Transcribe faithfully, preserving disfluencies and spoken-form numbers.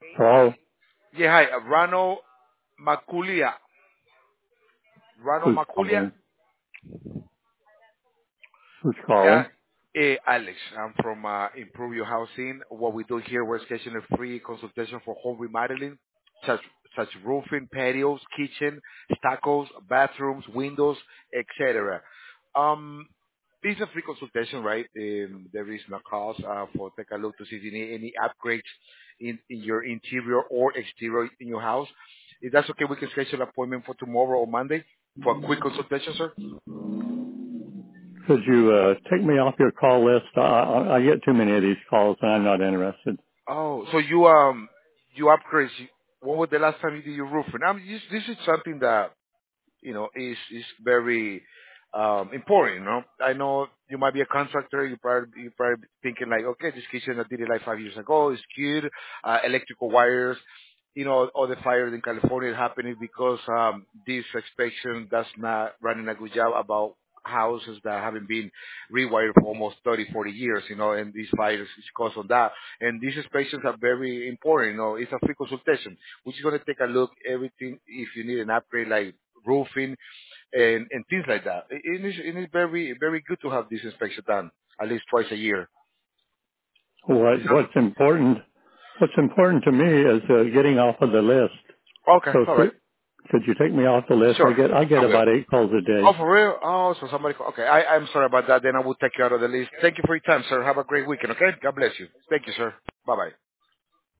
Hello? Yeah, hi, uh, Rano Maculia. Rano Who's Maculia? calling? Who's Yeah, calling? eh, Alex. I'm from uh, Improve Your Housing. What we do here, we're scheduling a free consultation for home remodeling, such such roofing, patios, kitchen, stuccos, bathrooms, windows, et cetera. Um, this is a free consultation, right? Um, there is no cost uh, for take a look to see if you need any upgrades in, in your interior or exterior in your house. If that's okay, we can schedule an appointment for tomorrow or Monday for a quick consultation, sir. Could you uh, take me off your call list? I, I, I get too many of these calls and I'm not interested. Oh, so you um you upgrade. you- When was the last time you did your roofing? I mean, this, this is something that you know is is very um important. You know, I know you might be a contractor. You probably you probably thinking like, okay, this kitchen I did it like five years ago. It's good. Uh, electrical wires. You know, all the fires in California happening because um this inspection does not running a good job about houses that haven't been rewired for almost thirty, forty years, you know, and these fires is caused on that. And these inspections are very important, you know, it's a free consultation, which is going to take a look everything if you need an upgrade like roofing and, and things like that. It, it, is, it is very, very good to have this inspection done at least twice a year. What, Is what's that, important, what's important to me is uh, getting off of the list. okay, So all right. could, could you take me off the list? I Sure. get, I get I will. about eight calls a Oh, day. for real? Oh, so somebody, okay. I, I'm sorry about that. Then I will take you out of the list. Thank you for your time, sir. Have a great weekend, okay? God bless you. Thank you, sir. Bye-bye.